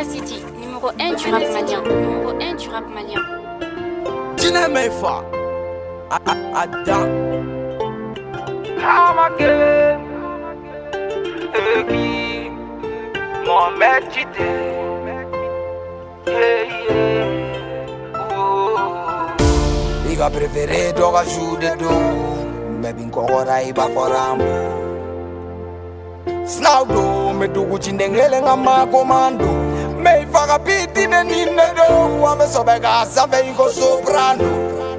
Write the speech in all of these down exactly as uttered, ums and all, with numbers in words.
City, numéro un du rap malien. Numéro un du rap malien. Tina Mefa Adam Hamake Eki Mohamed Chite Yeah yeah Oh Iga prefere doga jude do Mebin kokora iba forambo Snaudo medugu chindengele ngama komando Mei faga piti ne nine do Wame sobega save iko soprano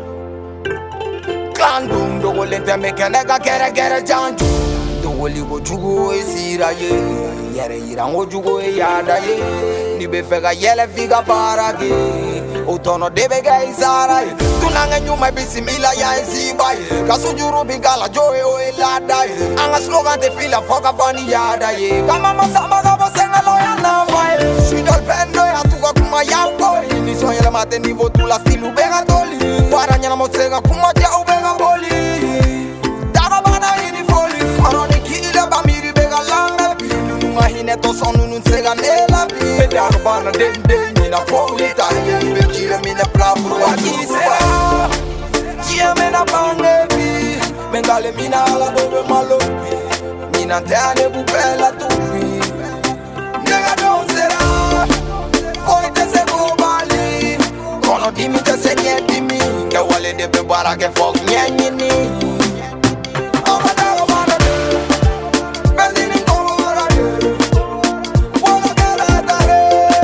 Klandum dogo lente meke nega kere kere janju Dogo ligo jugo e sira ye Yere irango jugo e yada ye Nibe fega yele figa barage Utono debe ga isara ye Tunange nyuma bisimila ya isiba ye Kasujuru bigala joe o elada ye Anga slogan te fila foka fani yada ye Kama masama gabo senga loya na vaye Shidol pendo ya tuka kuma ya boli Niso yele mate nivo tula stilu bega toli Paranya na mosega kuma ja ubega boli Daga bana ini foli Koroni kile bamiri bega langa bi Nununga hine to son nunun sega nela bi Daga bana den den nina polita Be kile mine prabu wakisera Chia mena bange bi Bengale mina ala dobe malo Mina teane bupela tupi Nega don sera Oi te se gobali Kono dimi te se nye dimi Ke wale de pe bara ke fok nye nyini Oga daga bana de Benzini kolo wara de Wala kala tare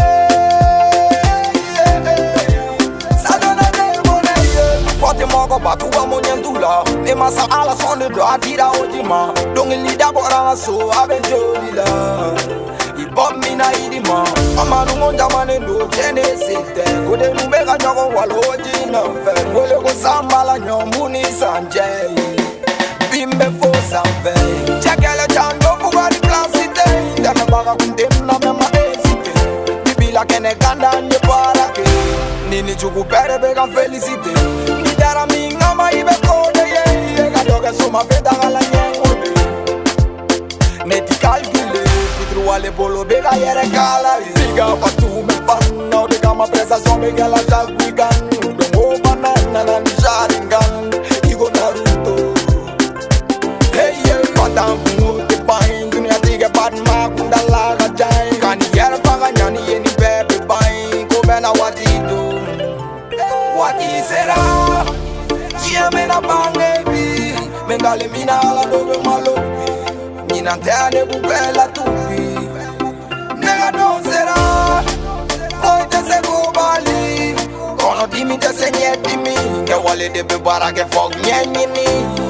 Sadona de mone ye Fote mogo batu wa monyen dula Ne masa ala sonde do atira ojima Dongi lida bora so abenjoli la Bob mina idima Amanu ngonja manendo chene sete Kode nubega nyoko waloji na fe Wole kusambala nyomuni sanje Bimbe fo sanve Chekele chando fugari klasite Dana baga kundemna mema esite Bibila kene ganda nye parake Nini chuku pere bega felicite Nidara minga ma ibe kode ye Ega doge suma feta gala nyengode Neti calcule Wale bolo bega yere kala Biga patu me panna Bega ma presa son bega la jagwigan Dongo banana na nisharingan Igo Naruto Hey yeah Patam kungu te bain Dunia tige bad ma kunda laga jai Kani yere paga nyani yeni bebe bain Kobena watido Wati sera Chia mena bange bi Mengale mina ala dobe malo Mina teane bupela tupi Nega don sera Oi te se gobali Kono dimi te se nye dimi Ke wale de be bara ke fok nye nyini